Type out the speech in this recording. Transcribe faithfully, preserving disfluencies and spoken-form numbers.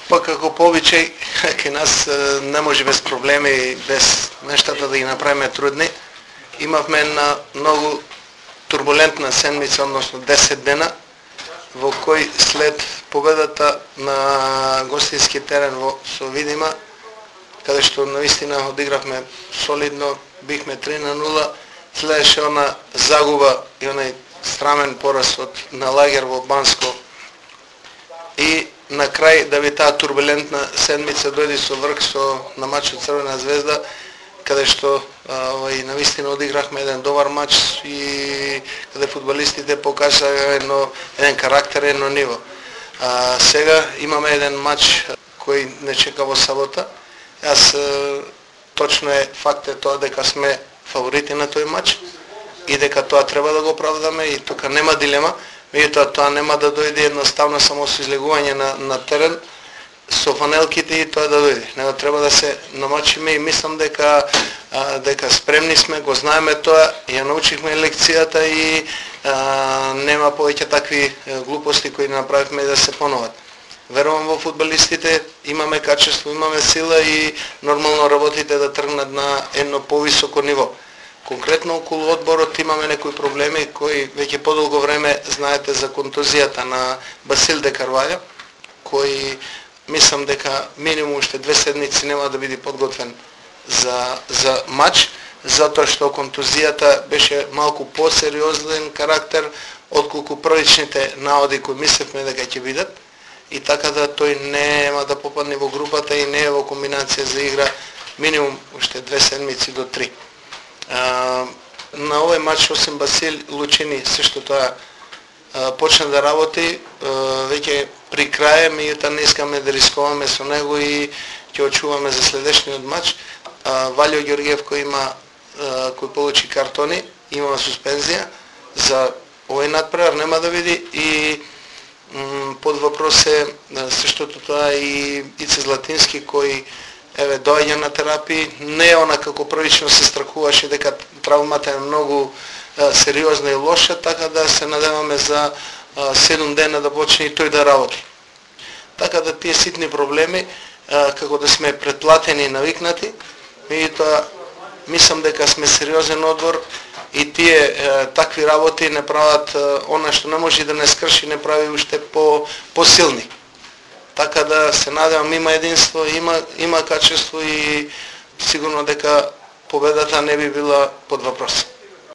Па како по обичај, кај нас не може без проблеми, без нештата да ги направиме трудни. Имавме една многу турбулентна седмица, односно десет дена, во кој след победата на гостински терен во со Видима, каде што наистина одигравме солидно, бихме три на нула, следеше она загуба и онај срамен пораз од на лагер во Банско. И на крај да би таа турбулентна седмица дојде со врх со на мачот Црвена звезда, каде што овај навистина одигравме еден добар мач и каде фудбалистите покажаа едно еден карактер, едно ниво. А сега имаме еден мач кој не чека во сабота. Јас точно е факт е тоа дека сме фаворити на тој мач и дека тоа треба да го оправдаме и тука нема дилема. Меѓутоа тоа нема да дојде едноставно само со излегување на, на терен со фанелките и тоа да дојде. Него треба да се намачиме и мислам дека а, дека спремни сме, го знаеме тоа, ја научихме лекцијата и а, нема повеќе такви глупости кои направивме да се поноват. Верувам во фудбалистите, имаме качество, имаме сила и нормално работите да тргнат на едно повисоко ниво. Конкретно околу одборот имаме некои проблеми кои веќе подолго време знаете за контузијата на Басил де Карваљо, кој мислам дека минимум уште две седмици нема да биде подготвен за за мач, затоа што контузијата беше малку посериозен карактер отколку првичните наоди кои мислевме дека ќе бидат, и така да тој нема да попадне во групата и не е во комбинација за игра минимум уште две седмици до три. А, на овој мач осим Басил Лучини сешто тоа а, почна да работи а, веќе при крај, меѓутоа не искаме да рискуваме со него и ќе очуваме за следешниот мач. А, Валјо Ѓорѓиев кој има а, кој получи картони, има суспензија за овој надпревар, нема да види и м, под въпрос е сештото тоа и Ице Златински кој еве доаѓа на терапии, не е она како првично се страхуваше дека травмата е многу а, сериозна и лоша, така да се надеваме за а, седум дена да почне и тој да работи. Така да тие ситни проблеми, а, како да сме претплатени и навикнати, меѓутоа мислам дека сме сериозен одбор и тие а, такви работи не прават а, она што не може да не скрши, не прави уште по посилни. Така да се надевам, има единство, има има качество и сигурно дека победата не би била под въпрос.